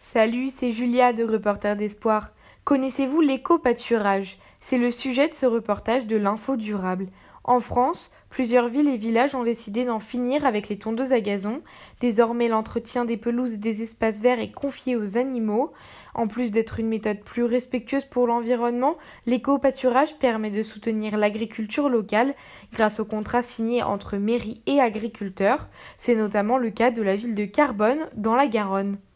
Salut, c'est Julia de Reporter d'Espoir. Connaissez-vous l'éco-pâturage? C'est le sujet de ce reportage de l'Info Durable. En France, plusieurs villes et villages ont décidé d'en finir avec les tondeuses à gazon. Désormais, l'entretien des pelouses et des espaces verts est confié aux animaux. En plus d'être une méthode plus respectueuse pour l'environnement, l'éco-pâturage permet de soutenir l'agriculture locale grâce aux contrats signés entre mairies et agriculteurs. C'est notamment le cas de la ville de Carbonne, dans la Garonne.